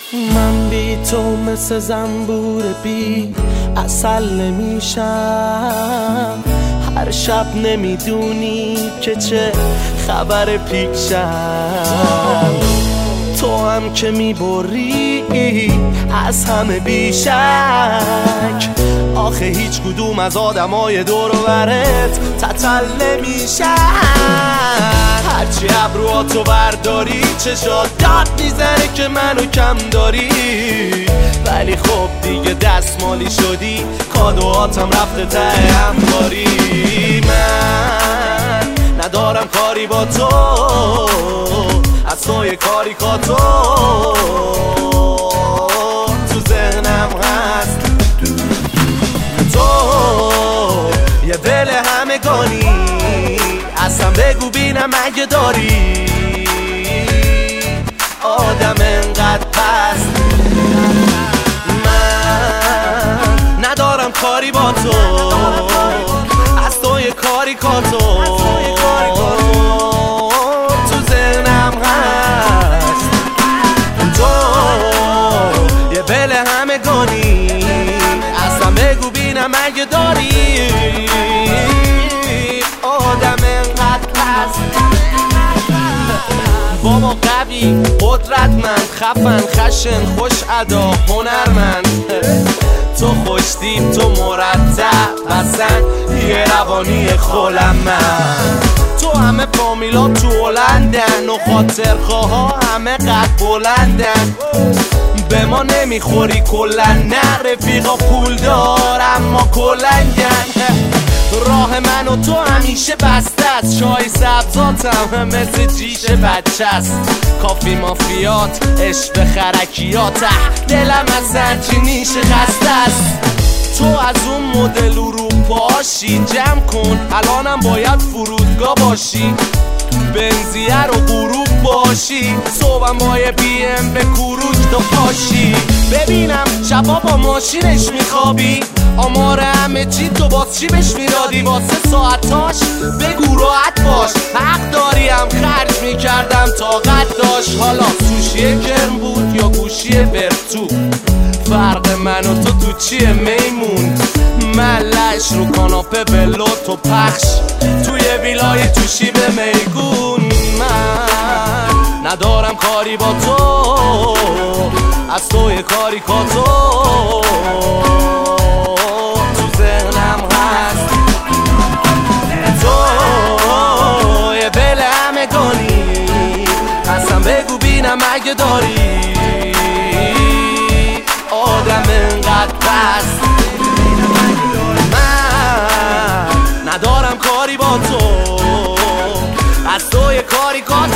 من بی تو مثل زنبور بی عسل نمیشم، هر شب نمیدونی که چه خبر پیشم. تو هم که میبری از همه بیشک، آخه هیچ کدوم از آدمای دور و برت تتل نمیشن. هرچی ابروهاتو برداری چشات داد میزنه که منو کم داری، ولی خب دیگه دستمالی شدی، کادوهاتم رفته ته انباری. من ندارم کاری با تو، از توی کاریکاتو تو ذهنم هست. تو یه دل همگانی، اصلا بگو بینم اگه داری آدم انقدر پست. من ندارم کاری با تو، از توی کاریکاتو تو ذهنم هست. تو یه بل همگانی، اصلا بگو بینم اگه داری آدم انقدر پست. بابا قوی، قدرتمند، خفن، خشن، خوش ادا، هنرمند، تو خوشتیب، تو مرتب، اصلا یه روانی خلمن. تو همه فامیلا تو هلندن و خاطرخواها همه قد بلندن. به ما نمیخوری کلن، نه رفیقا پول دار اما کلنگن. راه من و تو همیشه بسته است، چای سبزاتم مثل جیش بچه است. کافی مافیات، عشق خرکیات، دلم از سرچینیش خسته است. تو از اون مدل اروپاشی، جمع کن الانم باید فرودگاه باشی، بنزیه رو غروب باشی، صبحم با یه بی ام به کوروش تو پاشی. ببینم شبا با ماشینش میخوابی، آمار همه چی تو باز چی بهش میدادی واسه ساعتاش؟ بگو راحت باش، حق داریم خرج میکردم طاقت داشت. حالا سوشی گرم بود یا گوشی برتو، فرق من و تو چیه میمون؟ من لش رو کاناپه بلو تو پخش، توی ویلای تو شیب میگون. من ندارم کاری با تو، از توی کاریکاتو تو ذهنم هست. تو یه بل همگانی، اصلا بگو بینم اگه داری آدم انقدر پست. من ندارم کاری با تو، از توی کاریکاتو